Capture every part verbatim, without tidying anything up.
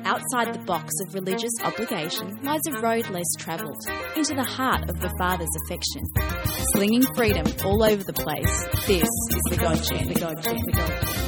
Outside the box of religious obligation lies a road less travelled, into the heart of the Father's affection. Slinging freedom all over the place, this is the God Chant, the God Chant, the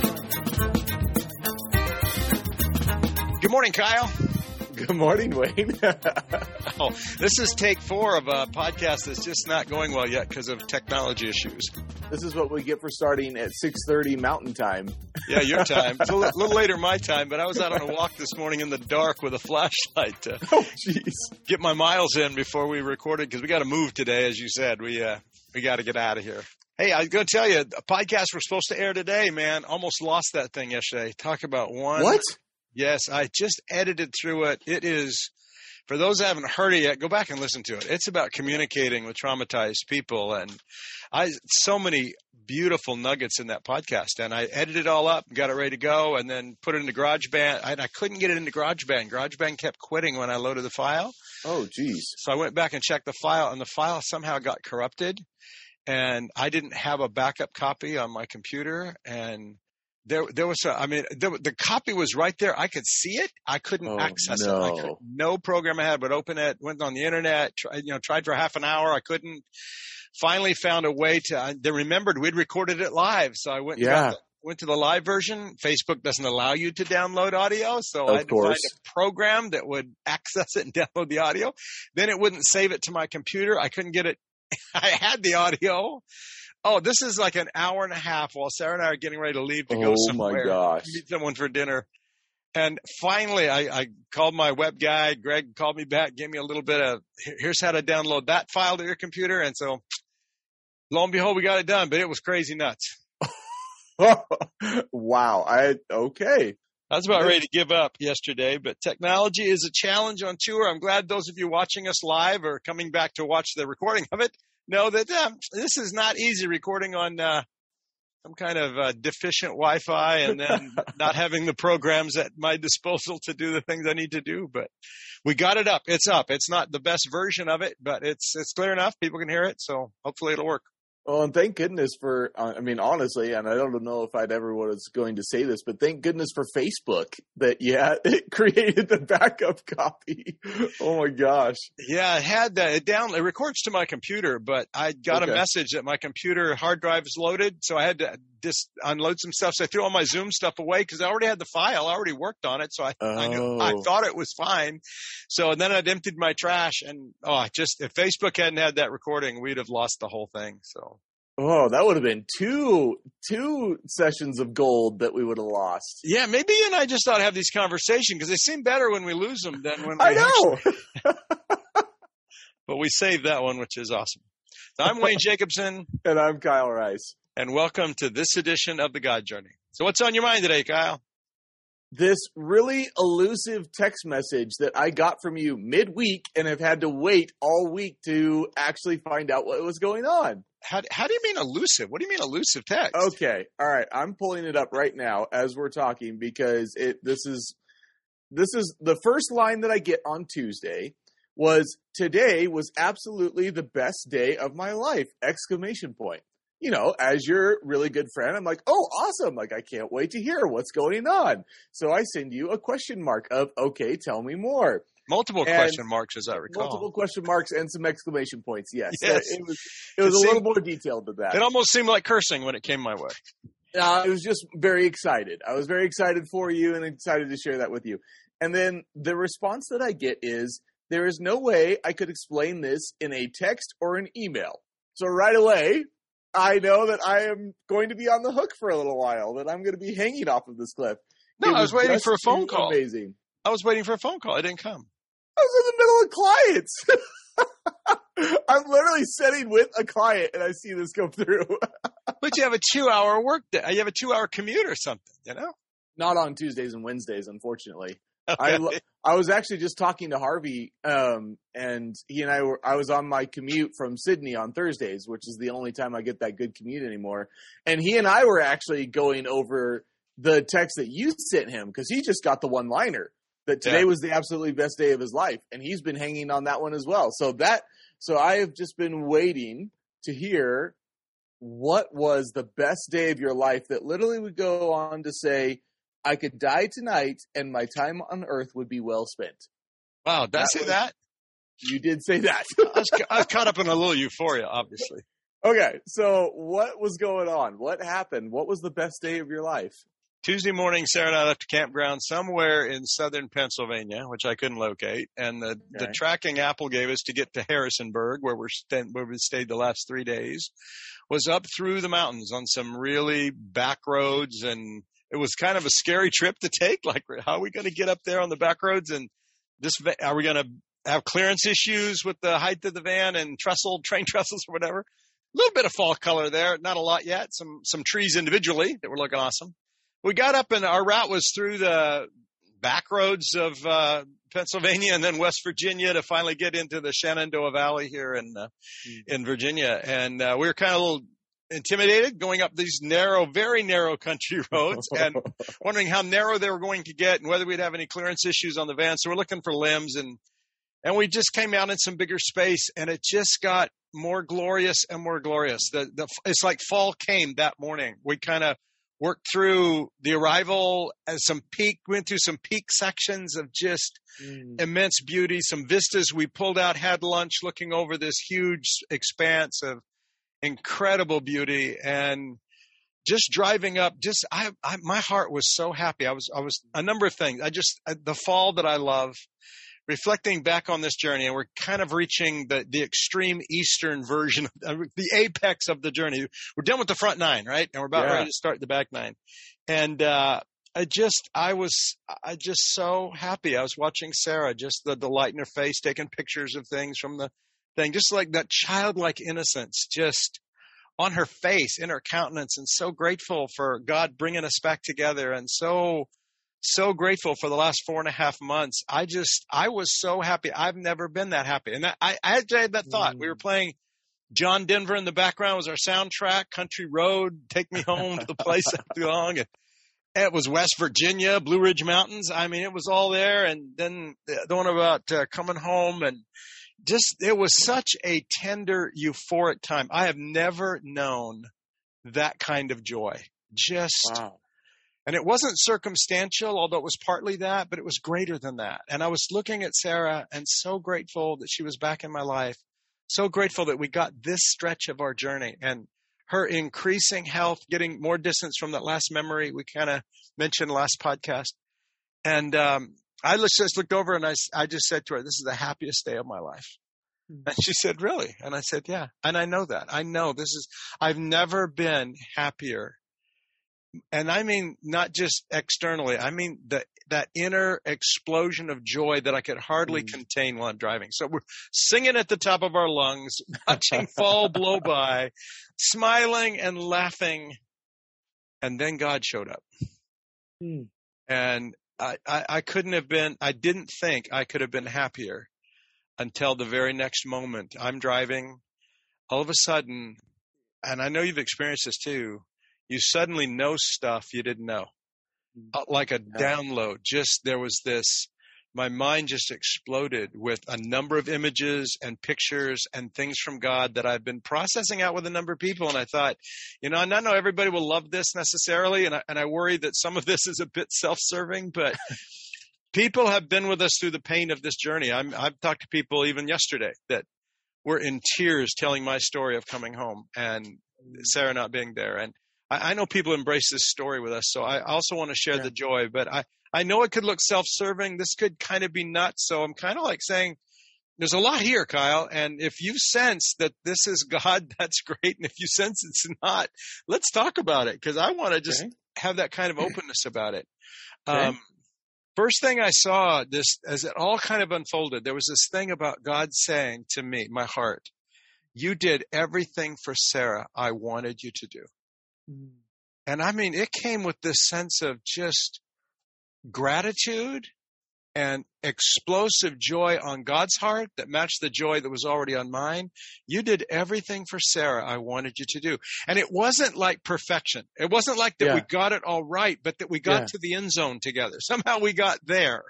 God Chant. Good morning, Kyle. Good morning, Wayne. Oh, this is take four of a podcast that's just not going well yet because of technology issues. This is what we get for starting at six thirty Mountain Time. Yeah, your time. It's a little, little later my time, but I was out on a walk this morning in the dark with a flashlight to oh, jeez. get my miles in before we recorded because we got to move today, as you said. We uh, we got to get out of here. Hey, I was going to tell you, a podcast we're supposed to air today, man. Almost lost that thing yesterday. Talk about one. What? Yes, I just edited through it. It is, for those that haven't heard it yet, go back and listen to it. It's about communicating with traumatized people, and I so many beautiful nuggets in that podcast. And I edited it all up, got it ready to go, and then put it into GarageBand. I, I couldn't get it into GarageBand. GarageBand kept quitting when I loaded the file. Oh, geez. So I went back and checked the file, and the file somehow got corrupted, and I didn't have a backup copy on my computer, and There, there was. A, I mean, there, the copy was right there. I could see it. I couldn't oh, access no. it. I could, no program I had would open it. Went on the internet. Tried, you know, tried for half an hour. I couldn't. Finally, found a way to. I, they remembered we'd recorded it live, so I went. And yeah. got the, went to the live version. Facebook doesn't allow you to download audio, so of I had to course. find a program that would access it and download the audio. Then it wouldn't save it to my computer. I couldn't get it. I had the audio. Oh, this is like an hour and a half while Sarah and I are getting ready to leave to go oh somewhere. Oh, my gosh. Meet someone for dinner. And finally, I, I called my web guy. Greg called me back, gave me a little bit of, here's how to download that file to your computer. And so, lo and behold, we got it done. But it was crazy nuts. Wow. I Okay. I was about ready to give up yesterday, but technology is a challenge on tour. I'm glad those of you watching us live or coming back to watch the recording of it know that um, this is not easy recording on uh, some kind of uh, deficient Wi-Fi and then not having the programs at my disposal to do the things I need to do. But we got it up. It's up. It's not the best version of it, but it's it's clear enough. People can hear it, so hopefully it'll work. Well, and thank goodness for, uh, I mean, honestly, and I don't know if I'd ever was going to say this, but thank goodness for Facebook that, yeah, it created the backup copy. Oh, my gosh. Yeah, it had that. It down. It records to my computer, but I got okay. a message that my computer hard drive is loaded, so I had to just unload some stuff. So I threw all my Zoom stuff away because I already had the file. I already worked on it, so I, oh. I knew I thought it was fine. So and then I'd emptied my trash, and oh, just if Facebook hadn't had that recording, we'd have lost the whole thing. So. Oh, that would have been two two sessions of gold that we would have lost. Yeah, maybe you and I just ought to have these conversations because they seem better when we lose them than when we I know. Actually... But we saved that one, which is awesome. So I'm Wayne Jacobson. And I'm Kyle Rice. And welcome to this edition of The God Journey. So what's on your mind today, Kyle? This really elusive text message that I got from you midweek and have had to wait all week to actually find out what was going on. How, how do you mean elusive? What do you mean elusive text? Okay. All right. I'm pulling it up right now as we're talking because it this is this is the first line that I get on Tuesday was today was absolutely the best day of my life! Exclamation point. You know, as your really good friend, I'm like, oh, awesome. Like, I can't wait to hear what's going on. So I send you a question mark of, okay, tell me more. Multiple and question marks, as I recall. Multiple question marks and some exclamation points, yes. yes. It was, it was it a seemed, little more detailed than that. It almost seemed like cursing when it came my way. Uh, I was just very excited. I was very excited for you and excited to share that with you. And then the response that I get is, there is no way I could explain this in a text or an email. So right away, I know that I am going to be on the hook for a little while, that I'm going to be hanging off of this cliff. No, it I was, was waiting for a phone call. Amazing. I was waiting for a phone call. It didn't come. I was in the middle of clients. I'm literally sitting with a client, and I see this go through. But you have a two-hour work day. You have a two-hour commute or something, you know? Not on Tuesdays and Wednesdays, unfortunately. Okay. I, I was actually just talking to Harvey, um, and he and I were, I was on my commute from Sydney on Thursdays, which is the only time I get that good commute anymore. And he and I were actually going over the text that you sent him because he just got the one-liner that today yeah. was the absolutely best day of his life. And he's been hanging on that one as well. So that, so I have just been waiting to hear what was the best day of your life that literally would go on to say, I could die tonight and my time on earth would be well spent. Wow, did I say was, that? You did say that. I, was, I was caught up in a little euphoria, obviously. Okay, so what was going on? What happened? What was the best day of your life? Tuesday morning, Sarah and I left a campground somewhere in southern Pennsylvania, which I couldn't locate. And the, okay. the tracking Apple gave us to get to Harrisonburg, where, we're st- where we stayed the last three days, was up through the mountains on some really back roads. And it was kind of a scary trip to take. Like, how are we going to get up there on the back roads? And this, are we going to have clearance issues with the height of the van and trestle, train trestles or whatever? A little bit of fall color there. Not a lot yet. Some, some trees individually that were looking awesome. We got up and our route was through the back roads of uh, Pennsylvania and then West Virginia to finally get into the Shenandoah Valley here in uh, mm. in Virginia. And uh, we were kind of a little intimidated going up these narrow, very narrow country roads and wondering how narrow they were going to get and whether we'd have any clearance issues on the van. So we're looking for limbs and and we just came out in some bigger space and it just got more glorious and more glorious. The, the it's like fall came that morning. We kind of worked through the arrival as some peak, went through some peak sections of just mm. immense beauty, some vistas. We pulled out, had lunch looking over this huge expanse of incredible beauty and just driving up, just, I, I, my heart was so happy. I was, I was a number of things. I just, the fall that I love, reflecting back on this journey, and we're kind of reaching the, the extreme eastern version, of the apex of the journey. We're done with the front nine, right? And we're about yeah. ready to start the back nine. And uh, I just, I was, I just so happy. I was watching Sarah, just the delight in her face, taking pictures of things from the thing, just like that childlike innocence, just on her face, in her countenance, and so grateful for God bringing us back together, and so. So grateful for the last four and a half months. I just, I was so happy. I've never been that happy. And that, I, I had that thought. Mm. We were playing John Denver in the background was our soundtrack, Country Road, Take Me Home to the Place I Belong. And it was West Virginia, Blue Ridge Mountains. I mean, it was all there. And then the one about uh, coming home and just, it was such a tender, euphoric time. I have never known that kind of joy. Just. Wow. And it wasn't circumstantial, although it was partly that, but it was greater than that. And I was looking at Sarah and so grateful that she was back in my life, so grateful that we got this stretch of our journey and her increasing health, getting more distance from that last memory we kind of mentioned last podcast. And um, I just looked over and I, I just said to her, this is the happiest day of my life. Mm-hmm. And she said, really? And I said, yeah. And I know that. I know this is, I've never been happier. And I mean, not just externally, I mean, the, that inner explosion of joy that I could hardly mm. contain while I'm driving. So we're singing at the top of our lungs, watching fall blow by, smiling and laughing. And then God showed up. Mm. And I, I, I couldn't have been, I didn't think I could have been happier until the very next moment. I'm driving, all of a sudden, and I know you've experienced this too, you suddenly know stuff you didn't know, like a yeah. download. Just there was this, my mind just exploded with a number of images and pictures and things from God that I've been processing out with a number of people. And I thought, you know, and I know everybody will love this necessarily. And I, and I worry that some of this is a bit self-serving, but people have been with us through the pain of this journey. I'm, I've talked to people even yesterday that were in tears telling my story of coming home and Sarah not being there. And I know people embrace this story with us, so I also want to share yeah. the joy, but I, I know it could look self-serving. This could kind of be nuts, so I'm kind of like saying there's a lot here, Kyle, and if you sense that this is God, that's great, and if you sense it's not, let's talk about it, because I want to just okay. have that kind of openness about it. Okay. Um, first thing I saw, this as it all kind of unfolded, there was this thing about God saying to me, my heart, you did everything for Sarah I wanted you to do. And I mean, it came with this sense of just gratitude and explosive joy on God's heart that matched the joy that was already on mine. You did everything for Sarah I wanted you to do. And it wasn't like perfection. It wasn't like that yeah. we got it all right, but that we got yeah. to the end zone together. Somehow we got there.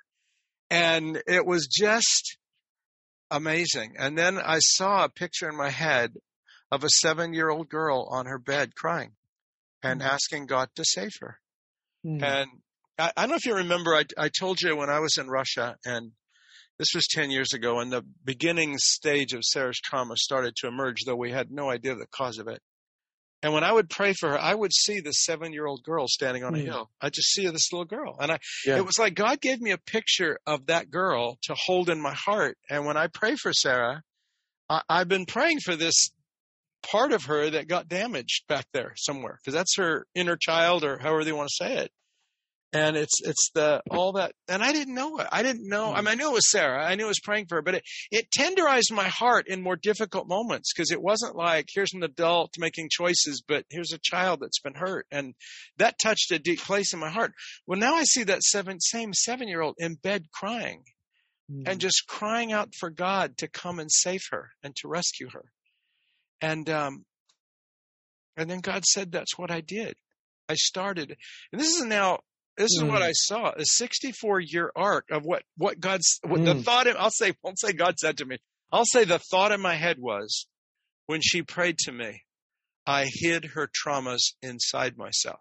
And it was just amazing. And then I saw a picture in my head of a seven-year-old girl on her bed crying and mm. asking God to save her. Mm. And I, I don't know if you remember, I, I told you when I was in Russia, and this was ten years ago, and the beginning stage of Sarah's trauma started to emerge, though we had no idea the cause of it. And when I would pray for her, I would see this seven-year-old girl standing on a Mm. hill. I just see this little girl. And I, Yeah. it was like God gave me a picture of that girl to hold in my heart. And when I pray for Sarah, I, I've been praying for this part of her that got damaged back there somewhere, because that's her inner child, or however they want to say it. And it's it's the all that, and I didn't know it. I didn't know. I mean, I knew it was Sarah. I knew I was praying for her, but it, it tenderized my heart in more difficult moments, because it wasn't like here's an adult making choices, but here's a child that's been hurt, and that touched a deep place in my heart. Well, now I see that seven same seven-year-old in bed crying, Mm. and just crying out for God to come and save her and to rescue her, and um, and then God said, "That's what I did. I started," and this is now. This is Mm. what I saw, a sixty-four year arc of what, what God's, what Mm. the thought, in, I'll say, won't say God said to me. I'll say the thought in my head was, when she prayed to me, I hid her traumas inside myself.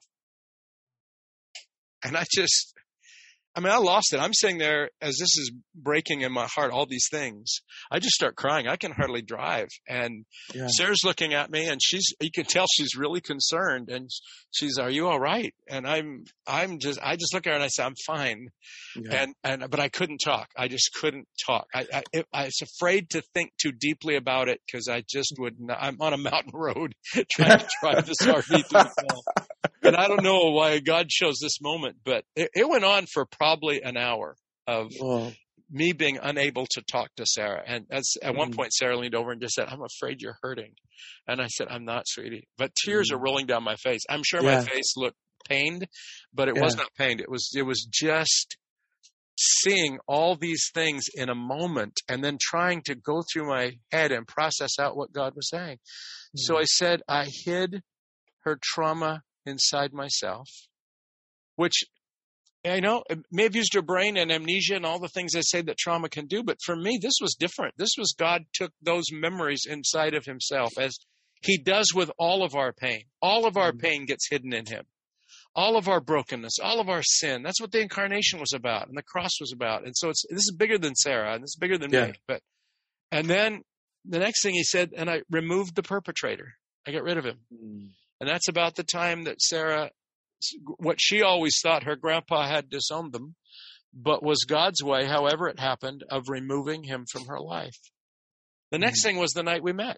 And I just, I mean, I lost it. I'm sitting there as this is breaking in my heart, all these things. I just start crying. I can hardly drive. And Yeah. Sarah's looking at me, and she's, you can tell she's really concerned. And she's, "Are you all right?" And I'm, I'm just, I just look at her and I say, "I'm fine." Yeah. And, and, but I couldn't talk. I just couldn't talk. I, I, it, I was afraid to think too deeply about it, because I just would not, I'm on a mountain road trying to drive this R V through the fall. And I don't know why God chose this moment, but it, it went on for probably an hour of Oh. me being unable to talk to Sarah. And as, at one Mm. point, Sarah leaned over and just said, "I'm afraid you're hurting." And I said, "I'm not, sweetie." But tears Mm. are rolling down my face. I'm sure Yeah. my face looked pained, but it Yeah. was not pained. It was, it was just seeing all these things in a moment, and then trying to go through my head and process out what God was saying. Mm. So I said, I hid her trauma inside myself, which, I know, it may have used your brain and amnesia and all the things they say that trauma can do, but for me, this was different. This was God took those memories inside of himself, as he does with all of our pain. All of our Mm. pain gets hidden in him. All of our brokenness, all of our sin. That's what the incarnation was about, and the cross was about. And so it's, this is bigger than Sarah, and this is bigger than Yeah. me. But, and then the next thing he said, and I removed the perpetrator. I got rid of him. Mm. And that's about the time that Sarah, what she always thought her grandpa had disowned them, but was God's way, however it happened, of removing him from her life. The Mm. next thing was the night we met.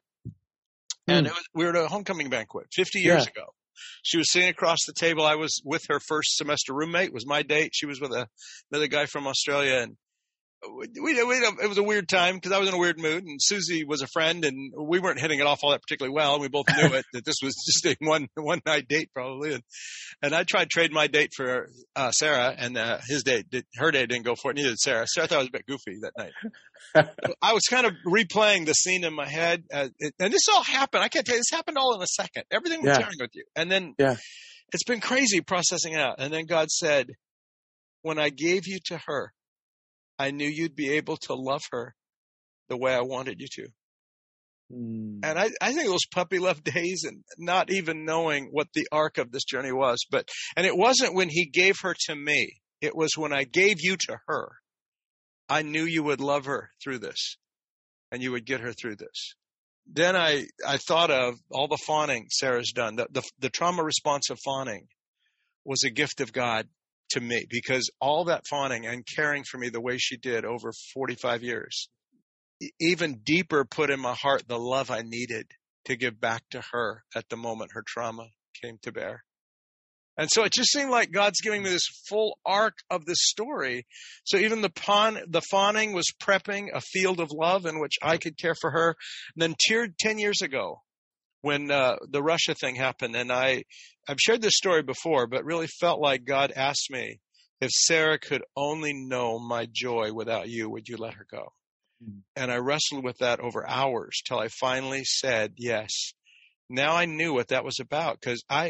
And Mm. it was, we were at a homecoming banquet fifty years Yeah. ago. She was sitting across the table. I was with her first semester roommate. It was my date. She was with a, another guy from Australia. And we, we, we, it was a weird time, because I was in a weird mood, and Susie was a friend, and we weren't hitting it off all that particularly well. And we both knew it, that this was just a one, one night date probably. And, and I tried to trade my date for uh, Sarah, and uh, his date, did, her date didn't go for it. Neither did Sarah. Sarah thought I was a bit goofy that night. I was kind of replaying the scene in my head. Uh, it, and this all happened. I can't tell you, this happened all in a second. Everything I'm Yeah. sharing with you. And then Yeah. it's been crazy processing out. And then God said, when I gave you to her, I knew you'd be able to love her the way I wanted you to. Mm. And I, I think those puppy love days, and not even knowing what the arc of this journey was, but, and it wasn't when he gave her to me. It was when I gave you to her. I knew you would love her through this, and you would get her through this. Then I, I thought of all the fawning Sarah's done. The, the, the trauma response of fawning was a gift of God to me, because all that fawning and caring for me the way she did over forty-five years, e- even deeper put in my heart the love I needed to give back to her at the moment her trauma came to bear. And so it just seemed like God's giving me this full arc of this story. So even the pawn, the fawning was prepping a field of love in which I could care for her. And then teared ten years ago, when uh, the Russia thing happened, and I, I've shared this story before, but really felt like God asked me, if Sarah could only know my joy without you, would you let her go? Mm. And I wrestled with that over hours till I finally said yes. Now I knew what that was about, because I,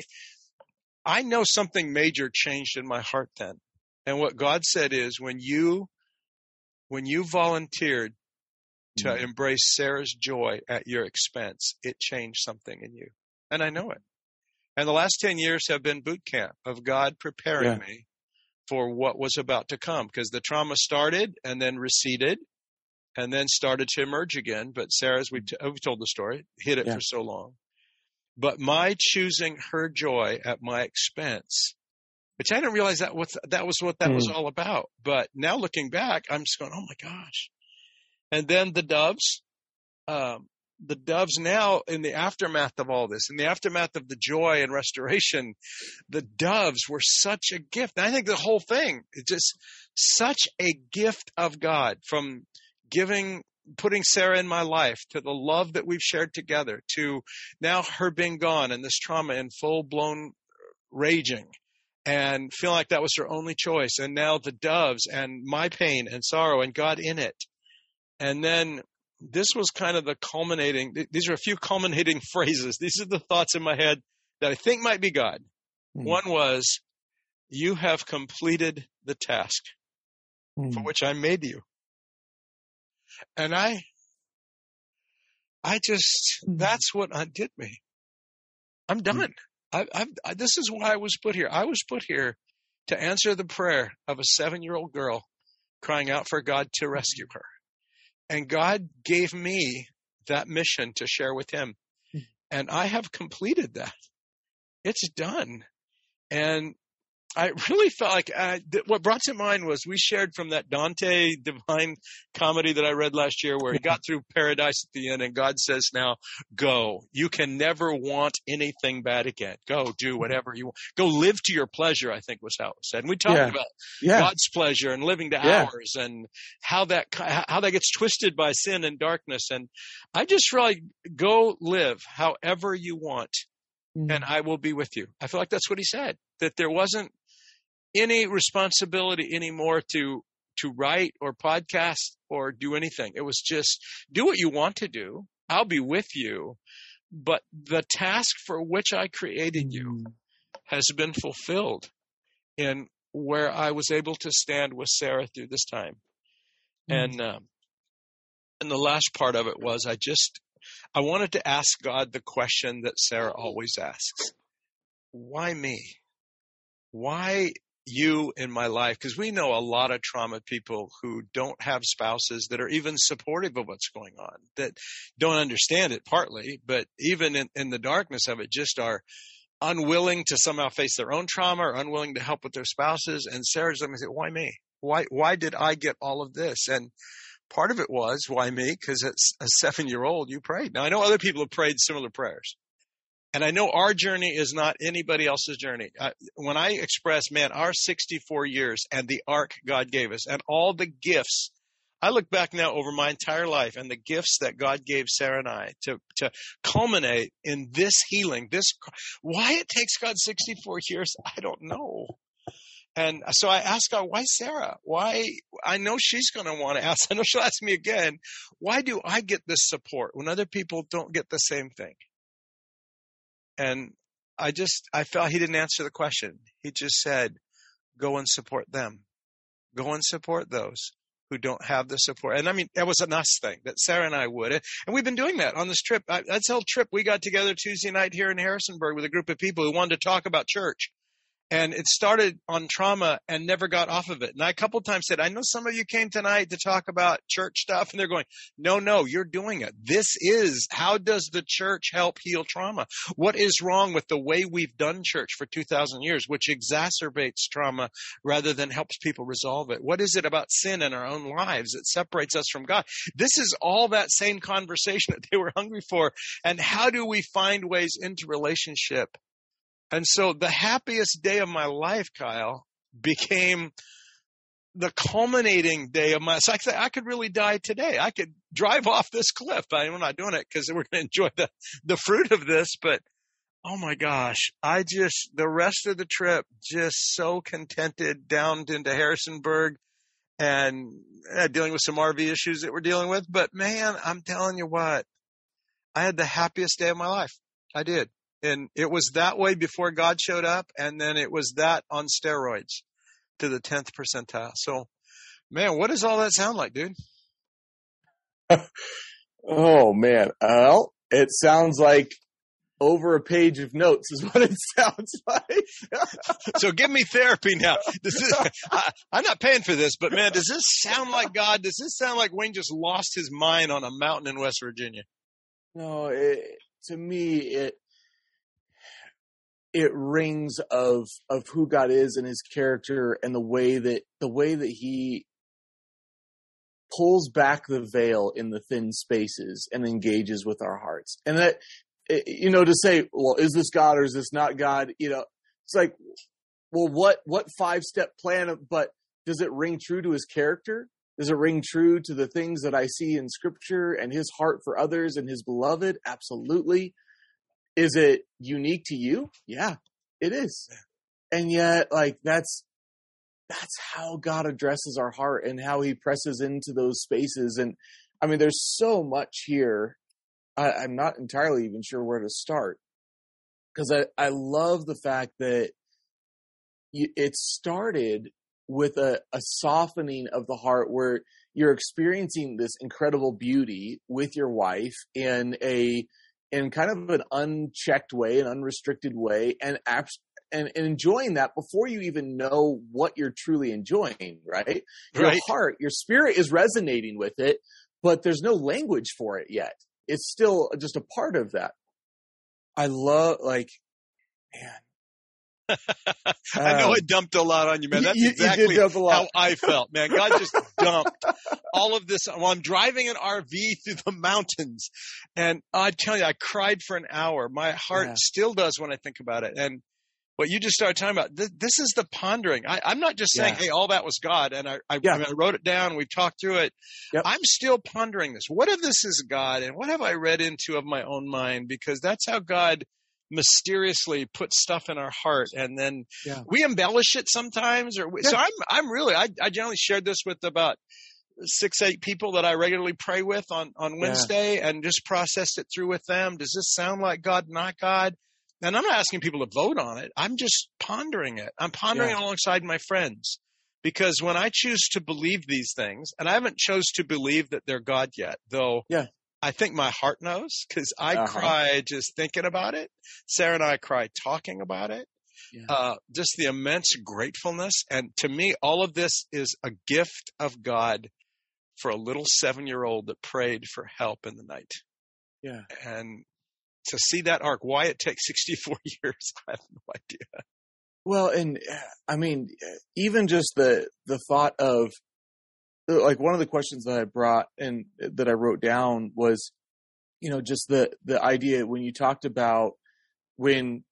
I know something major changed in my heart then. And what God said is, when you, when you volunteered to mm. embrace Sarah's joy at your expense, it changed something in you. And I know it. And the last ten years have been boot camp of God preparing yeah. me for what was about to come, because the trauma started and then receded and then started to emerge again. But Sarah, as we t- we've told the story, hid it Yeah. for so long. But my choosing her joy at my expense, which I didn't realize that was, that was what that mm. was all about. But now looking back, I'm just going, oh my gosh. And then the doves, um, the doves now in the aftermath of all this, in the aftermath of the joy and restoration, the doves were such a gift. And I think the whole thing is just such a gift of God, from giving, putting Sarah in my life, to the love that we've shared together, to now her being gone and this trauma in full blown raging and feeling like that was her only choice. And now the doves and my pain and sorrow and God in it. And then this was kind of the culminating, these are a few culminating phrases. These are the thoughts in my head that I think might be God. Mm. One was, you have completed the task mm. for which I made you. And I, I just, that's what undid me. I'm done. Mm. I, I've, I, this is why I was put here. I was put here to answer the prayer of a seven-year-old girl crying out for God to rescue her. And God gave me that mission to share with him. And I have completed that. It's done. And I really felt like uh, th- what brought to mind was we shared from that Dante Divine Comedy that I read last year, where he got through paradise at the end and God says, now go. You can never want anything bad again. Go do whatever you want. Go live to your pleasure, I think was how it was said. And we talked yeah. about yeah. God's pleasure and living to yeah. ours, and how that, how that gets twisted by sin and darkness. And I just really go live however you want. Mm-hmm. And I will be with you. I feel like that's what he said, that there wasn't any responsibility anymore to to write or podcast or do anything. It was just do what you want to do. I'll be with you. But the task for which I created you has been fulfilled in where I was able to stand with Sarah through this time. Mm. And um, and the last part of it was I just I wanted to ask God the question that Sarah always asks. Why me? Why you in my life? Because we know a lot of trauma people who don't have spouses that are even supportive of what's going on, that don't understand it partly, but even in, in the darkness of it, just are unwilling to somehow face their own trauma or unwilling to help with their spouses. And Sarah's like, why me? Why, why did I get all of this? And part of it was, why me? Because as a seven-year-old, you prayed. Now, I know other people have prayed similar prayers. And I know our journey is not anybody else's journey. Uh, when I express, man, our sixty-four years and the arc God gave us and all the gifts, I look back now over my entire life and the gifts that God gave Sarah and I to, to culminate in this healing, this, why it takes God sixty-four years, I don't know. And so I asked God, why Sarah? Why? I know she's going to want to ask. I know she'll ask me again. Why do I get this support when other people don't get the same thing? And I just, I felt he didn't answer the question. He just said, go and support them. Go and support those who don't have the support. And I mean, that was an us thing that Sarah and I would. And we've been doing that on this trip. I, that's the whole trip. We got together Tuesday night here in Harrisonburg with a group of people who wanted to talk about church. And it started on trauma and never got off of it. And I a couple of times said, I know some of you came tonight to talk about church stuff. And they're going, no, no, you're doing it. This is, how does the church help heal trauma? What is wrong with the way we've done church for two thousand years, which exacerbates trauma rather than helps people resolve it? What is it about sin in our own lives that separates us from God? This is all that same conversation that they were hungry for. And how do we find ways into relationship? And so the happiest day of my life, Kyle, became the culminating day of my, so I could, I could really die today. I could drive off this cliff. I, we're not doing it because we're going to enjoy the, the fruit of this, but oh my gosh, I just, the rest of the trip, just so contented down into Harrisonburg and uh, dealing with some R V issues that we're dealing with. But man, I'm telling you what, I had the happiest day of my life. I did. And it was that way before God showed up, and then it was that on steroids to the tenth percentile. So, man, what does all that sound like, dude? Oh, man. Well, it sounds like over a page of notes is what it sounds like. So give me therapy now. This is, I, I'm not paying for this, but man, does this sound like God? Does this sound like Wayne just lost his mind on a mountain in West Virginia? No, it, to me, it it rings of of who God is and his character and the way that the way that he pulls back the veil in the thin spaces and engages with our hearts. And that, you know, to say, well, is this God or is this not God? You know, it's like, well, what, what five step plan of, but does it ring true to his character? Does it ring true to the things that I see in scripture and his heart for others and his beloved? Absolutely. Is it unique to you? Yeah, it is. And yet, like, that's, that's how God addresses our heart and how he presses into those spaces. And I mean, there's so much here. I, I'm not entirely even sure where to start, because I, I love the fact that you, it started with a, a softening of the heart where you're experiencing this incredible beauty with your wife in a, in kind of an unchecked way, an unrestricted way, and abs- And, and enjoying that before you even know what you're truly enjoying, right? Your Right. heart, your spirit is resonating with it, but there's no language for it yet. It's still just a part of that. I love, like, man. I know Um, I dumped a lot on you, man. That's you- you did exactly dump a lot. how I felt, man. God just dumped all of this. Well, I'm driving an R V through the mountains, and I tell you, I cried for an hour. My heart Yeah. still does when I think about it. And what you just started talking about, this, this is the pondering. I, I'm not just saying, Yeah. hey, all that was God, and I, I, Yeah. I, mean, I wrote it down. We've talked through it. Yep. I'm still pondering this. What if this is God, and what have I read into of my own mind? Because that's how God mysteriously puts stuff in our heart, and then Yeah. we embellish it sometimes. Or we, Yeah. so I'm, I'm really, I, I generally shared this with about six, eight people that I regularly pray with on on Wednesday, and just processed it through with them. Does this sound like God, not God? And I'm not asking people to vote on it. I'm just pondering it. I'm pondering Yeah. it alongside my friends. Because when I choose to believe these things, and I haven't chose to believe that they're God yet, though Yeah. I think my heart knows, because I Uh-huh. cry just thinking about it. Sarah and I cry talking about it. Yeah. Uh, just the immense gratefulness. And to me, all of this is a gift of God for a little seven-year-old that prayed for help in the night. Yeah. And to see that arc, why it takes sixty-four years, I have no idea. Well, and I mean, even just the the thought of, like, one of the questions that I brought and that I wrote down was, you know, just the the idea when you talked about when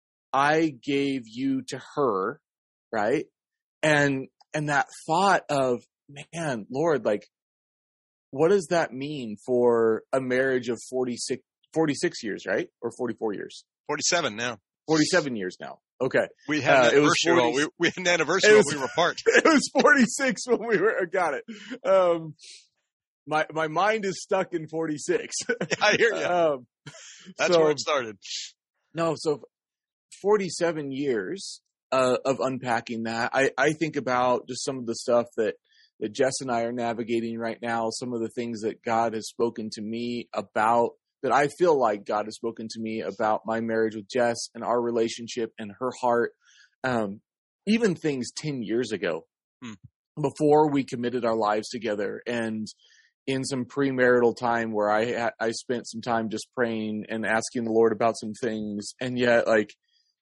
I gave you to her, right? And and that thought of, man, Lord, like, what does that mean for a marriage of forty-six, forty-six years, right? Or forty-four years? forty-seven now. forty-seven years now. Okay. We had Uh, an it was anniversary while forty we, we had an anniversary It while was- we were apart. It was forty-six when we were, got it. Um, my, my mind is stuck in forty-six. I hear you. Um, That's so, where it started. no, so forty-seven years uh, of unpacking that. I, I think about just some of the stuff that, that Jess and I are navigating right now, some of the things that God has spoken to me about, that I feel like God has spoken to me about my marriage with Jess and our relationship and her heart. Um, even things ten years ago, Hmm. before we committed our lives together, and in some premarital time where I had, I spent some time just praying and asking the Lord about some things. And yet, like,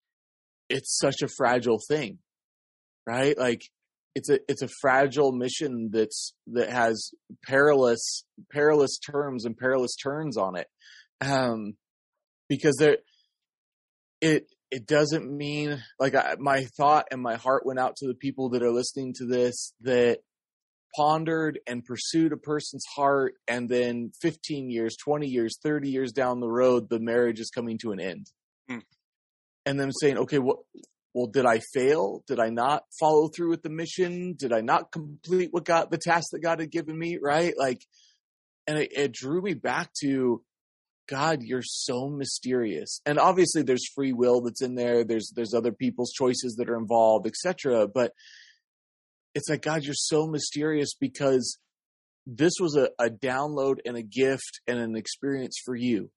it's such a fragile thing, right? Like, it's a, it's a fragile mission that's, that has perilous, perilous terms and perilous turns on it. Um, because there, it, it doesn't mean, like, I, my thought and my heart went out to the people that are listening to this, that pondered and pursued a person's heart, and then fifteen years, twenty years, thirty years down the road, the marriage is coming to an end. Hmm. And them saying, okay, what, well, did I fail? Did I not follow through with the mission? Did I not complete what God, the task that God had given me? Right? Like, and it, it drew me back to, God, you're so mysterious. And obviously there's free will that's in there. There's, there's other people's choices that are involved, et cetera. But it's like, God, you're so mysterious, because this was a, a download and a gift and an experience for you.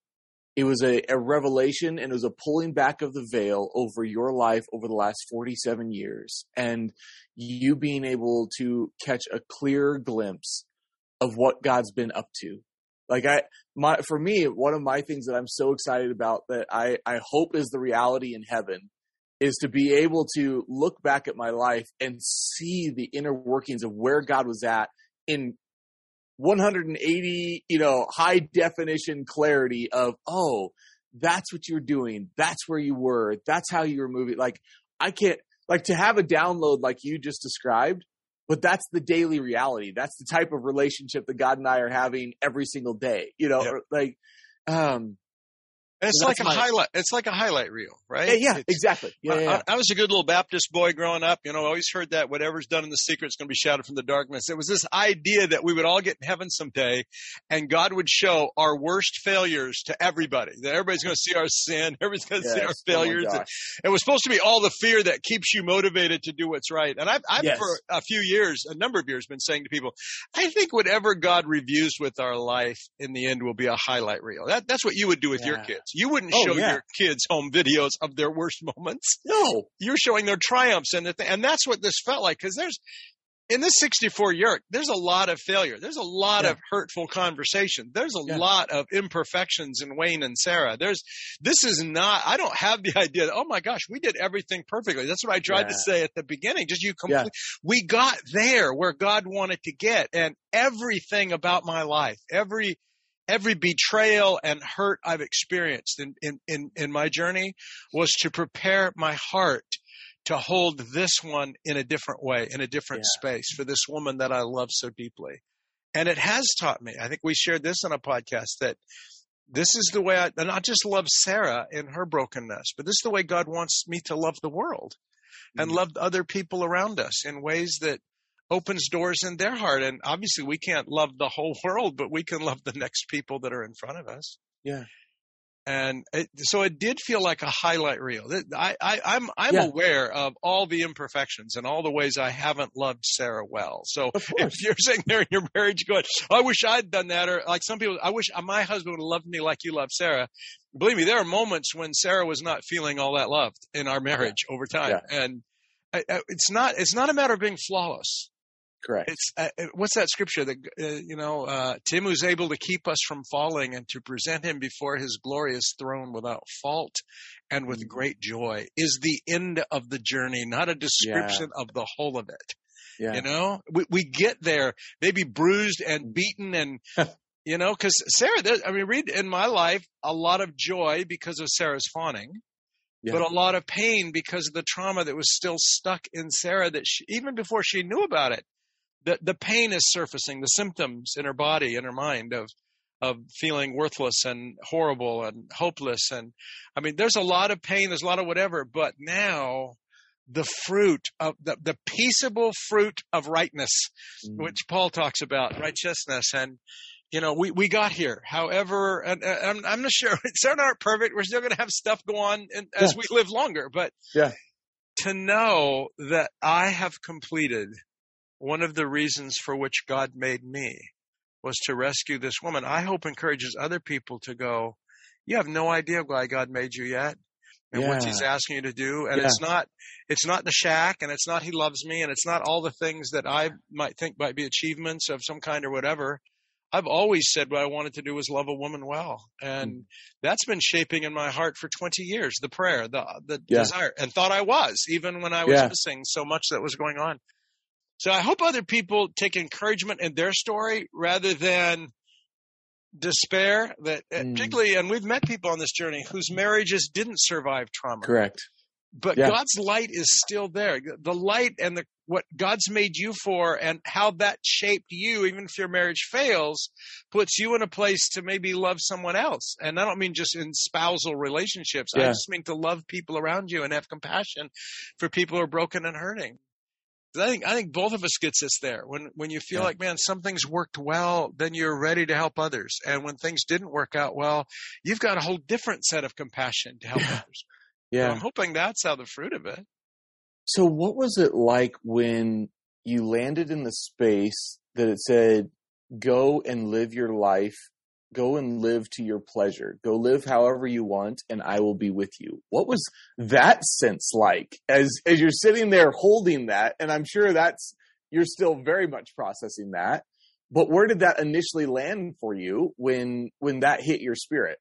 it was a, a revelation, and it was a pulling back of the veil over your life over the last forty-seven years, and you being able to catch a clear glimpse of what God's been up to. Like I, my, for me, one of my things that I'm so excited about that I, I hope is the reality in heaven is to be able to look back at my life and see the inner workings of where God was at in one hundred eighty, you know, high definition clarity of, oh, that's what you're doing. That's where you were. That's how you were moving. Like, I can't, like, to have a download like you just described, but that's the daily reality. That's the type of relationship that God and I are having every single day, you know, Yep. like, um, And it's So like that's a my- highlight. It's like a highlight reel, right? yeah, yeah, It's- exactly. Yeah, yeah, yeah. I, I was a good little Baptist boy growing up. You know, I always heard that whatever's done in the secret is going to be shouted from the darkness. It was this idea that we would all get in heaven someday and God would show our worst failures to everybody. That everybody's going to see our sin. Everybody's going to see our Yes. Oh my failures. gosh. It was supposed to be all the fear that keeps you motivated to do what's right. And I've, I've Yes. for a few years, a number of years, been saying to people, I think whatever God reviews with our life in the end will be a highlight reel. That, that's what you would do with your Yeah. kids. You wouldn't Oh, show yeah. your kids home videos of their worst moments. No. You're showing their triumphs and the th- and that's what this felt like. Cause there's, in this sixty-four year, there's a lot of failure. There's a lot Yeah. of hurtful conversation. There's a Yeah. lot of imperfections in Wayne and Sarah. There's, this is not, I don't have the idea that, oh my gosh, we did everything perfectly. That's what I tried to Yeah. say at the beginning. Just you Yeah. complete, we got there where God wanted to get, and everything about my life, every, every betrayal and hurt I've experienced in, in, in, in my journey was to prepare my heart to hold this one in a different way, in a different Yeah. space for this woman that I love so deeply. And it has taught me, I think we shared this on a podcast, that this is the way I, and not just love Sarah in her brokenness, but this is the way God wants me to love the world and Mhm. love other people around us in ways that opens doors in their heart. And obviously we can't love the whole world, but we can love the next people that are in front of us. Yeah. And it, so it did feel like a highlight reel. I, I, I'm, I'm Yeah. aware of all the imperfections and all the ways I haven't loved Sarah well. So Of if course. you're sitting there in your marriage going, I wish I'd done that, or like some people, I wish my husband would have loved me like you love Sarah. Believe me, there are moments when Sarah was not feeling all that loved in our marriage over time. And I, I, it's not, it's not a matter of being flawless. Correct. It's uh, what's that scripture that uh, you know uh, Tim who's able to keep us from falling and to present him before his glorious throne without fault and with Mhm. great joy is the end of the journey, not a description of the whole of it. Yeah. You know, we we get there, maybe bruised and beaten, and you know, because Sarah, there, I mean, read in my life a lot of joy because of Sarah's fawning. Yeah. But a lot of pain because of the trauma that was still stuck in Sarah that she, even before she knew about it. The the pain is surfacing, the symptoms in her body, in her mind of of feeling worthless and horrible and hopeless. And I mean, there's a lot of pain, there's a lot of whatever, but now the fruit of the, the peaceable fruit of rightness, Mhm. which Paul talks about, righteousness. And, you know, we, we got here. However, and, and I'm, I'm not sure, Sarah and I aren't perfect. We're still going to have stuff go on in, as Yeah. we live longer, but Yeah. to know that I have completed one of the reasons for which God made me was to rescue this woman, I hope encourages other people to go, you have no idea why God made you yet and what Yeah. he's asking you to do. And Yeah. it's not, it's not the shack, and it's not he loves me, and it's not all the things that I might think might be achievements of some kind or whatever. I've always said what I wanted to do was love a woman well. And Mm. that's been shaping in my heart for twenty years, the prayer, the, the Yeah. desire, and thought I was, even when I was Yeah. missing so much that was going on. So I hope other people take encouragement in their story rather than despair that Mm. particularly, and we've met people on this journey whose marriages didn't survive trauma, Correct. but Yeah. God's light is still there. The light and the, what God's made you for and how that shaped you, even if your marriage fails, puts you in a place to maybe love someone else. And I don't mean just in spousal relationships. I Yeah. just mean to love people around you and have compassion for people who are broken and hurting. I think I think both of us gets us there. When when you feel Yeah. like, man, something's worked well, then you're ready to help others. And when things didn't work out well, you've got a whole different set of compassion to help Yeah. others. So Yeah. I'm hoping that's how the fruit of it. So what was it like when you landed in the space that it said, go and live your life go and live to your pleasure. Go live however you want, and I will be with you. What was that sense like as as you're sitting there holding that? And I'm sure that's you're still very much processing that. But where did that initially land for you when when that hit your spirit?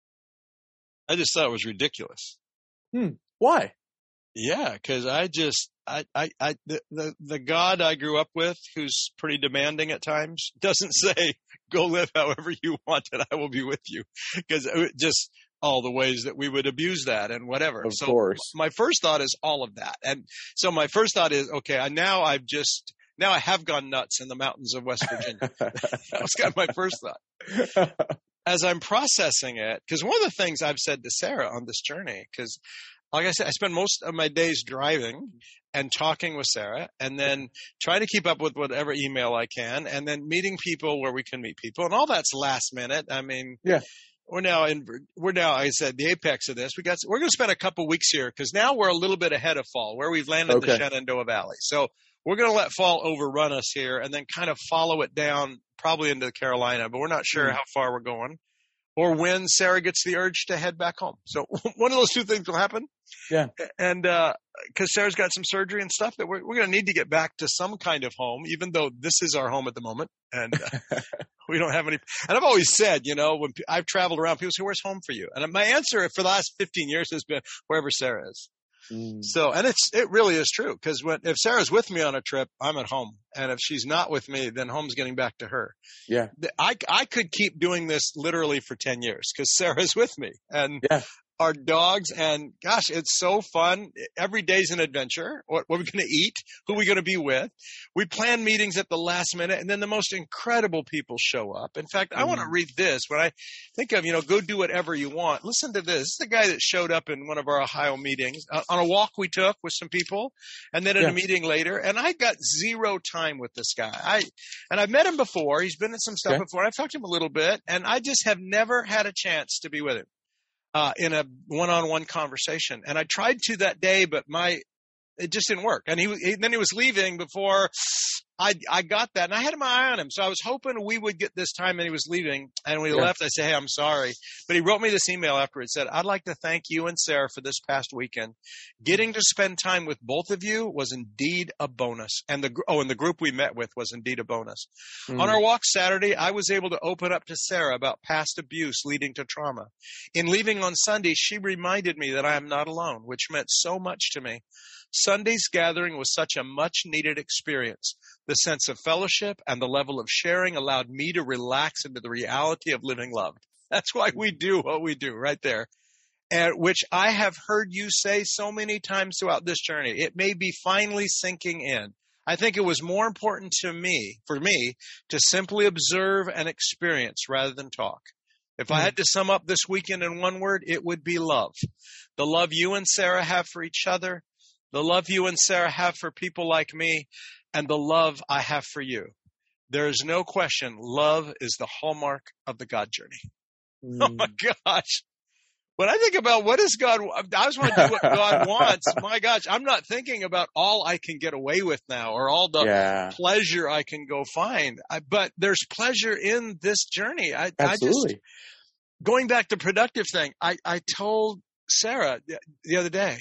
I just thought it was ridiculous. Hmm. Why? Yeah, because I just, I, I, I, the, the, the God I grew up with, who's pretty demanding at times, doesn't say, go live however you want and I will be with you. Because just all the ways that we would abuse that and whatever. Of so course. My first thought is all of that. And so my first thought is, okay, I, now I've just, now I have gone nuts in the mountains of West Virginia. That was kind of my first thought. As I'm processing it, because one of the things I've said to Sarah on this journey, because like I said, I spend most of my days driving and talking with Sarah and then trying to keep up with whatever email I can and then meeting people where we can meet people. And all that's last minute. I mean, yeah, we're now in, we're now, like I said, the apex of this. We got, we're going to spend a couple weeks here because now we're a little bit ahead of fall where we've landed okay. the Shenandoah Valley. So we're going to let fall overrun us here and then kind of follow it down probably into Carolina, but we're not sure mm. how far we're going or when Sarah gets the urge to head back home. So one of those two things will happen. Yeah. And, uh, cause Sarah's got some surgery and stuff that we're, we're going to need to get back to some kind of home, even though this is our home at the moment. And uh, we don't have any, and I've always said, you know, when I've traveled around, people say, where's home for you? And my answer for the last fifteen years has been wherever Sarah is. Mm. So, and it's, it really is true. Cause when, if Sarah's with me on a trip, I'm at home. And if she's not with me, then home's getting back to her. Yeah. I, I could keep doing this literally for ten years cause Sarah's with me and yeah. our dogs and gosh, it's so fun. Every day's an adventure. What, what are we going to eat? Who are we going to be with? We plan meetings at the last minute and then the most incredible people show up. In fact, mm. I want to read this. When I think of, you know, go do whatever you want. Listen to this. This is the guy that showed up in one of our Ohio meetings uh, on a walk we took with some people and then in yeah. a meeting later. And I got zero time with this guy. I, and I've met him before. He's been in some stuff okay. before. I've talked to him a little bit and I just have never had a chance to be with him. Uh, in a one-on-one conversation. And I tried to that day, but my, it just didn't work. And he, he then he was leaving before I, I got that and I had my eye on him. So I was hoping we would get this time and he was leaving. And when he yeah. left, I said, hey, I'm sorry. But he wrote me this email after it said, I'd like to thank you and Sarah for this past weekend. Getting to spend time with both of you was indeed a bonus. And the, oh, and the group we met with was indeed a bonus. Mm. On our walk Saturday, I was able to open up to Sarah about past abuse leading to trauma. In leaving on Sunday, she reminded me that I am not alone, which meant so much to me. Sunday's gathering was such a much-needed experience. The sense of fellowship and the level of sharing allowed me to relax into the reality of living loved. That's why we do what we do right there, and which I have heard you say so many times throughout this journey. It may be finally sinking in. I think it was more important to me, for me, to simply observe and experience rather than talk. If I had to sum up this weekend in one word, it would be love. The love you and Sarah have for each other, the love you and Sarah have for people like me, and the love I have for you. There is no question, love is the hallmark of the God journey. Mm. Oh my gosh. When I think about what is God, I just want to do what God wants. My gosh, I'm not thinking about all I can get away with now or all the yeah. pleasure I can go find. I, but there's pleasure in this journey. I, Absolutely. I just, going back to productive thing, I, I told Sarah the, the other day,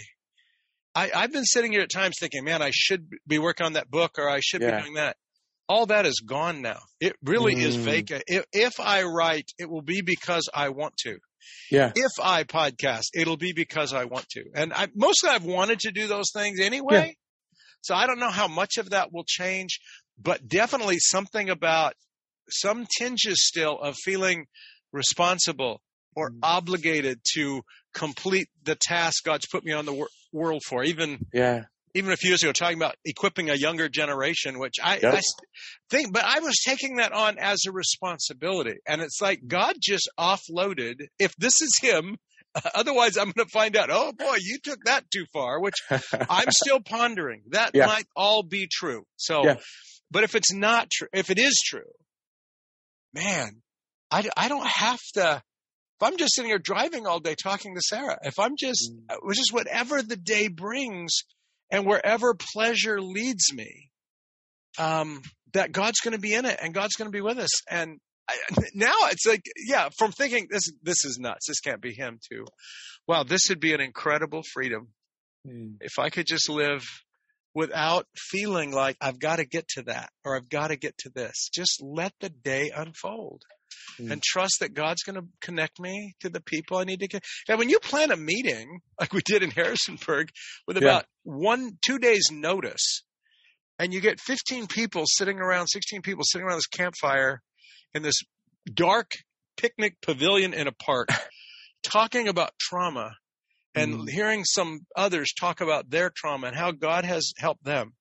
I, I've been sitting here at times thinking, man, I should be working on that book or I should yeah. be doing that. All that is gone now. It really mm. is vacant. If, if I write, it will be because I want to. Yeah. If I podcast, it'll be because I want to. And I, mostly I've wanted to do those things anyway. Yeah. So I don't know how much of that will change, but definitely something about some tinges still of feeling responsible or mm. obligated to complete the task God's put me on the wor- world for. Even, yeah. even a few years ago, talking about equipping a younger generation, which I, yep. I think, but I was taking that on as a responsibility. And it's like God just offloaded. If this is him, uh, otherwise I'm going to find out, oh boy, you took that too far, which I'm still pondering. That yeah. might all be true. So, yeah. but if it's not true, if it is true, man, I, I don't have to. If I'm just sitting here driving all day talking to Sarah, if I'm just, mm. just whatever the day brings and wherever pleasure leads me, um, that God's going to be in it and God's going to be with us. And I, now it's like, yeah, from thinking this, this is nuts. This can't be him too. Wow. This would be an incredible freedom. Mm. If I could just live without feeling like I've got to get to that or I've got to get to this. Just let the day unfold mm. and trust that God's going to connect me to the people I need to get. And when you plan a meeting like we did in Harrisonburg with about yeah. one, two days notice, and you get fifteen people sitting around, sixteen people sitting around this campfire in this dark picnic pavilion in a park, talking about trauma and mm. hearing some others talk about their trauma and how God has helped them.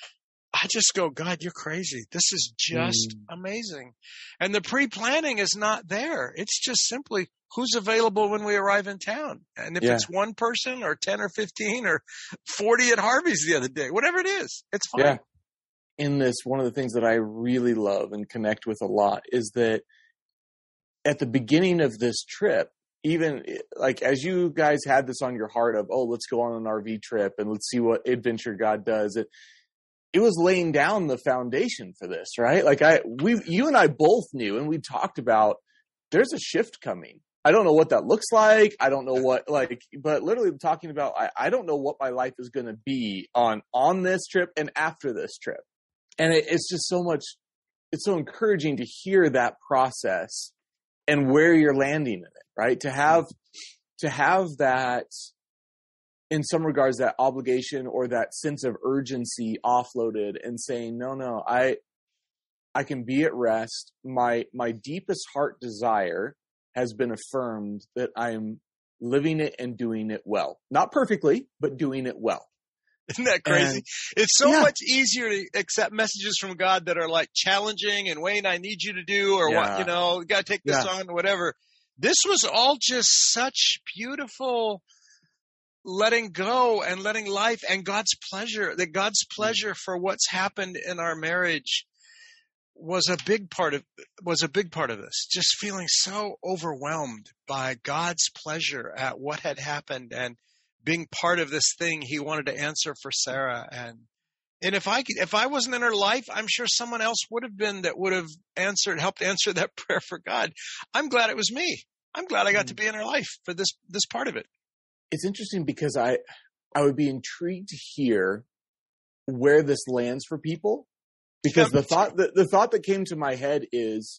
I just go, God, you're crazy. This is just mm. amazing. And the pre-planning is not there. It's just simply who's available when we arrive in town. And if yeah. it's one person or ten or fifteen or forty at Harvey's the other day, whatever it is, it's fine. Yeah. In this, one of the things that I really love and connect with a lot is that at the beginning of this trip, even like as you guys had this on your heart of, oh, let's go on an R V trip and let's see what adventure God does. It, it was laying down the foundation for this, right? Like I, we, you and I both knew, and we talked about there's a shift coming. I don't know what that looks like. I don't know what, like, but literally talking about, I, I don't know what my life is going to be on, on this trip and after this trip. And it, it's just so much, it's so encouraging to hear that process and where you're landing in it, right? To have, to have that, in some regards, that obligation or that sense of urgency offloaded and saying, no, no, I, I can be at rest. My, my deepest heart desire has been affirmed that I'm living it and doing it well. Not perfectly, but doing it well. Isn't that crazy? And, it's so yeah. much easier to accept messages from God that are like challenging and Wayne, I need you to do, or yeah. what, you know, you got to take this yeah. on or whatever. This was all just such beautiful letting go and letting life and God's pleasure, that God's pleasure for what's happened in our marriage was a big part of, was a big part of this. Just feeling so overwhelmed by God's pleasure at what had happened and being part of this thing he wanted to answer for Sarah. And, and if I could, if I wasn't in her life, I'm sure someone else would have been that would have answered, helped answer that prayer for God. I'm glad it was me. I'm glad I got to be in her life for this, this part of it. It's interesting because I, I would be intrigued to hear where this lands for people, because yeah, the thought, the, the thought that came to my head is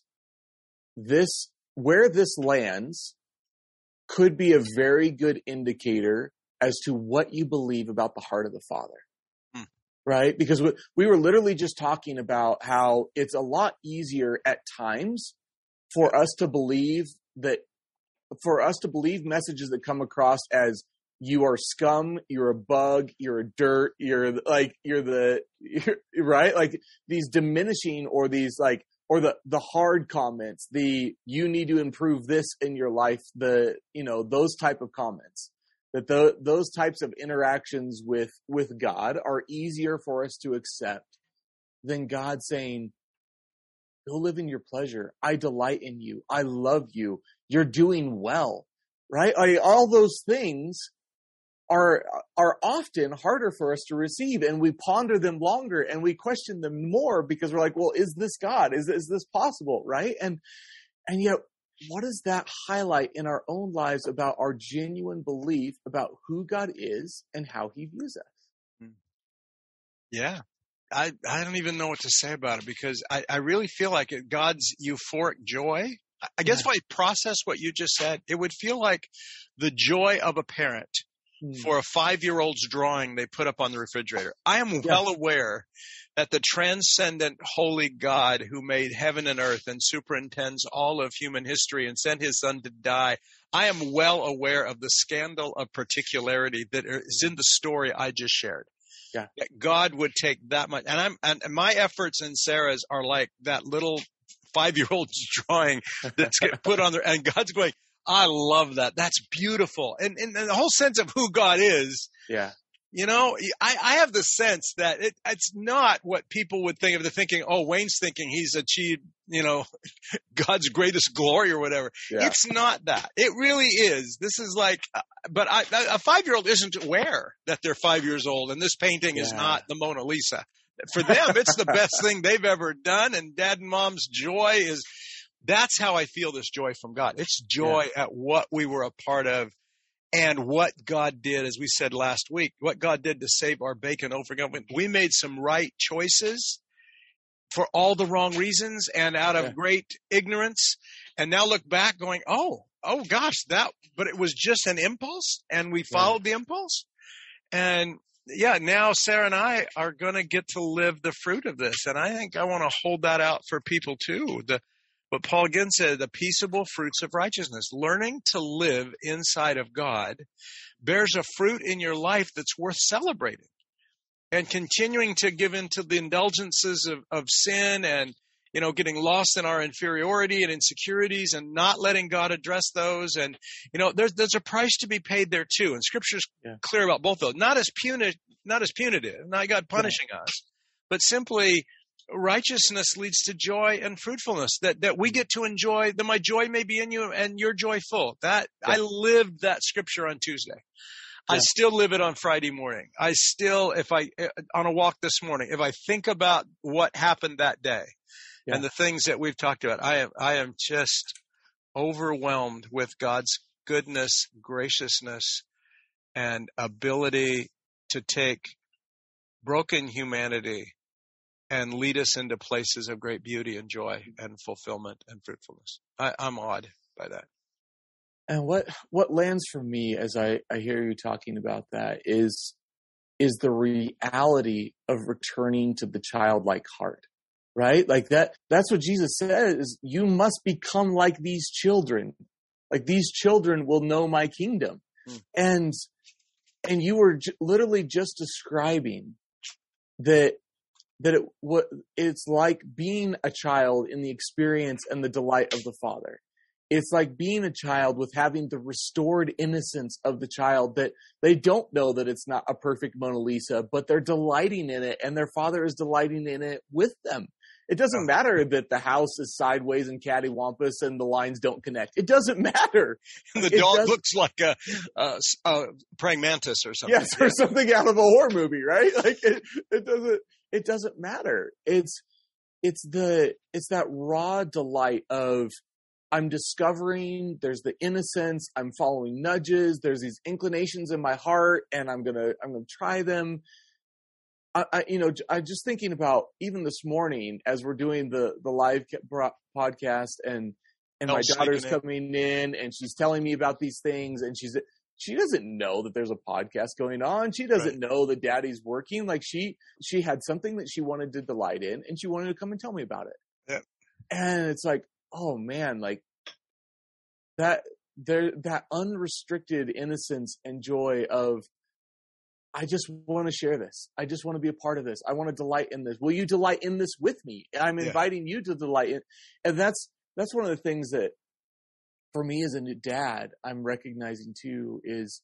this, where this lands could be a very good indicator as to what you believe about the heart of the Father, hmm. right? Because we, we were literally just talking about how it's a lot easier at times for us to believe that, for us to believe messages that come across as you are scum, you're a bug, you're a dirt, you're like, you're the, you're, right? Like these diminishing or these like, or the, the hard comments, the, you need to improve this in your life, the, you know, those type of comments. That the, those types of interactions with, with God are easier for us to accept than God saying, go live in your pleasure. I delight in you. I love you. You're doing well, right? I, all those things are, are often harder for us to receive, and we ponder them longer and we question them more because we're like, well, is this God? Is, is this possible? Right? And, and yet, what does that highlight in our own lives about our genuine belief about who God is and how he views us? Yeah. I, I don't even know what to say about it, because I, I really feel like it, God's euphoric joy. I guess yeah. if I process what you just said, it would feel like the joy of a parent mm. for a five-year-old's drawing they put up on the refrigerator. I am well yeah. aware that the transcendent holy God who made heaven and earth and superintends all of human history and sent his son to die, I am well aware of the scandal of particularity that is in the story I just shared. Yeah. That God would take that much. And I'm, and my efforts and Sarah's are like that little five-year-old's drawing that's get put on there. And God's going, I love that. That's beautiful. And, and the whole sense of who God is. Yeah. You know, I, I have the sense that it, it's not what people would think of. They're thinking, oh, Wayne's thinking he's achieved, you know, God's greatest glory or whatever. Yeah. It's not that. It really is. This is like, but I, a five-year-old isn't aware that they're five years old and this painting yeah. is not the Mona Lisa. For them, it's the best thing they've ever done. And dad and mom's joy is, That's how I feel this joy from God. It's joy yeah. at what we were a part of and what God did, as we said last week, what God did to save our bacon over again. We made some right choices for all the wrong reasons and out of yeah. great ignorance. And now look back going, oh, oh gosh, that, but it was just an impulse and we followed yeah. the impulse. And yeah, now Sarah and I are going to get to live the fruit of this. And I think I want to hold that out for people too. The, what Paul again said, the peaceable fruits of righteousness, learning to live inside of God bears a fruit in your life that's worth celebrating. And continuing to give into the indulgences of, of sin and, you know, getting lost in our inferiority and insecurities and not letting God address those. And, you know, there's, there's a price to be paid there too. And Scripture's yeah. clear about both of those. Not as punitive, not as punitive, not God punishing yeah. us, but simply righteousness leads to joy and fruitfulness that, that we get to enjoy, that my joy may be in you and your joy full. That yeah. I lived that Scripture on Tuesday. Yeah. I still live it on Friday morning. I still, if I, on a walk this morning, if I think about what happened that day yeah. and the things that we've talked about, I am, I am just overwhelmed with God's goodness, graciousness, and ability to take broken humanity and lead us into places of great beauty and joy and fulfillment and fruitfulness. I, I'm awed by that. And what, what lands for me as I, I hear you talking about that is, is the reality of returning to the childlike heart, right? Like that, that's what Jesus says, is you must become like these children. Like these children will know my kingdom. Mm. And, and you were j- literally just describing that, that it, what it's like being a child in the experience and the delight of the Father. It's like being a child with having the restored innocence of the child, that they don't know that it's not a perfect Mona Lisa, but they're delighting in it and their father is delighting in it with them. It doesn't matter that the house is sideways and cattywampus and the lines don't connect. It doesn't matter. And the it dog does- looks like a, a, a praying mantis or something. Yes, or something out of a horror movie, right? Like it, it doesn't, it doesn't matter. It's, it's the, it's that raw delight of, I'm discovering there's the innocence. I'm following nudges. There's these inclinations in my heart, and I'm gonna I'm gonna try them. I, I you know I'm just thinking about even this morning as we're doing the the live podcast, and and my daughter's coming in, and she's telling me about these things, and she's she doesn't know that there's a podcast going on. She doesn't right. know that Daddy's working. Like she she had something that she wanted to delight in, and she wanted to come and tell me about it. Yeah. And it's like, oh man, like that there that unrestricted innocence and joy of, I just want to share this. I just want to be a part of this. I want to delight in this. Will you delight in this with me? I'm inviting yeah. you to delight in. And that's that's one of the things that for me as a new dad, I'm recognizing too, is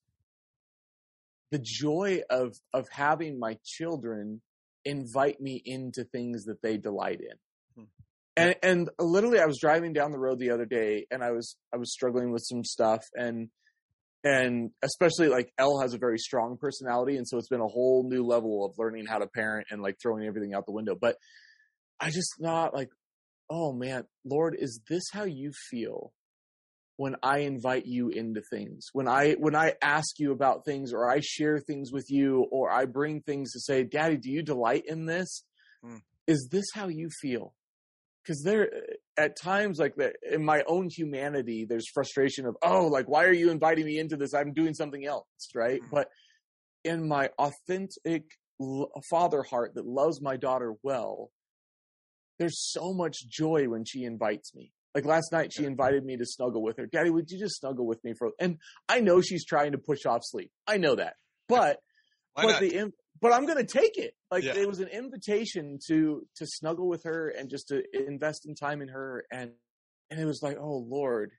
the joy of of having my children invite me into things that they delight in. And, and literally I was driving down the road the other day and I was, I was struggling with some stuff, and, and especially like Elle has a very strong personality. And so it's been a whole new level of learning how to parent and like throwing everything out the window. But I just thought like, oh man, Lord, is this how you feel when I invite you into things? When I, when I ask you about things, or I share things with you, or I bring things to say, Daddy, do you delight in this? Mm. Is this how you feel? Because there, at times, like the, in my own humanity, there's frustration of, oh, like, why are you inviting me into this? I'm doing something else, right? Mm-hmm. But in my authentic father heart that loves my daughter well, there's so much joy when she invites me. Like last night, she invited me to snuggle with her. Daddy, would you just snuggle with me for? And I know she's trying to push off sleep. I know that, but why but not? the but I'm going to take it. Like yeah. it was an invitation to, to snuggle with her and just to invest in time in her. And, and it was like, oh Lord,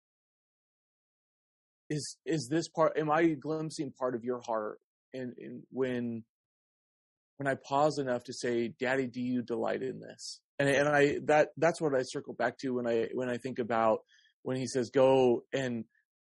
is, is this part, am I glimpsing part of your heart? And, and when, when I pause enough to say, Daddy, do you delight in this? And, and I, that, that's what I circle back to when I, when I think about when he says, go and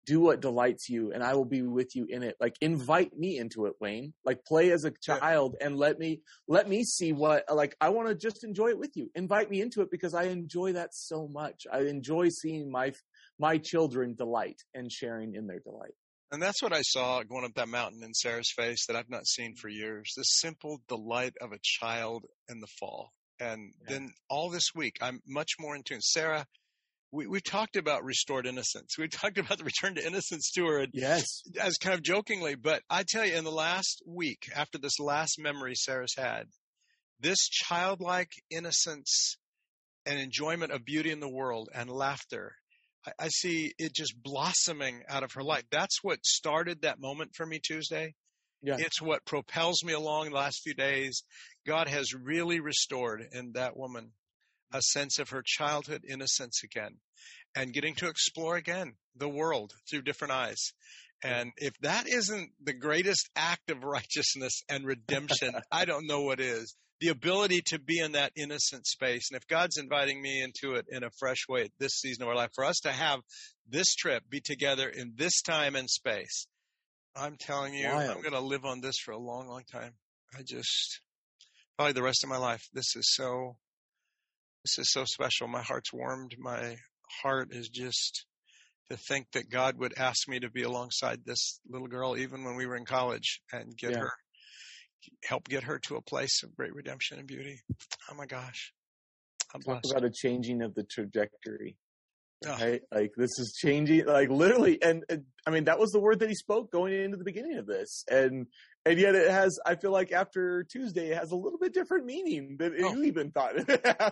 do what delights you, and I will be with you in it. Like, invite me into it, Wayne. Like, play as a child and let me let me see what, like, I want to just enjoy it with you. Invite me into it because I enjoy that so much. I enjoy seeing my my children delight and sharing in their delight. And that's what I saw going up that mountain in Sarah's face that I've not seen for years. The simple delight of a child in the fall. And yeah. then all this week, I'm much more in tune. Sarah, we, we've talked about restored innocence. We talked about the return to innocence to her. Yes. As kind of jokingly. But I tell you, in the last week, after this last memory Sarah's had, this childlike innocence and enjoyment of beauty in the world and laughter, I see it just blossoming out of her life. That's what started that moment for me Tuesday. Yeah. It's what propels me along the last few days. God has really restored in that woman a sense of her childhood innocence again and getting to explore again the world through different eyes. And if that isn't the greatest act of righteousness and redemption, I don't know what is. The ability to be in that innocent space. And if God's inviting me into it in a fresh way at this season of our life, for us to have this trip be together in this time and space, I'm telling you, Wild. I'm going to live on this for a long, long time. I just, probably the rest of my life, this is so, this is so special. My heart's warmed. My heart is just to think that God would ask me to be alongside this little girl, even when we were in college, and get yeah. her. help get her to a place of great redemption and beauty. Oh my gosh. I'm Talk blessed. about a changing of the trajectory. Oh. Right? Like, this is changing, like, literally. And, and I mean, that was the word that he spoke going into the beginning of this. And, and yet it has, I feel like after Tuesday, it has a little bit different meaning than oh. you even thought it had.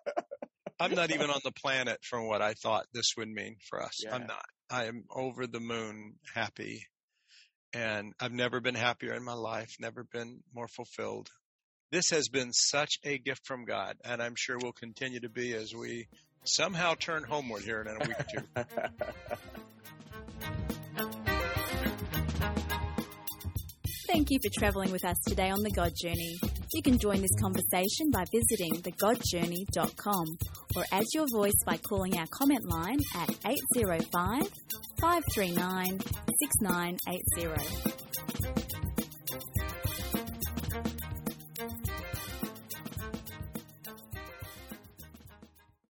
I'm not even on the planet from what I thought this would mean for us. Yeah. I'm not. I am over the moon happy. And I've never been happier in my life, never been more fulfilled. This has been such a gift from God, and I'm sure will continue to be as we somehow turn homeward here in a week or two. Thank you for travelling with us today on The God Journey. You can join this conversation by visiting the god journey dot com or add your voice by calling our comment line at eight zero five, five three nine, six nine eight zero.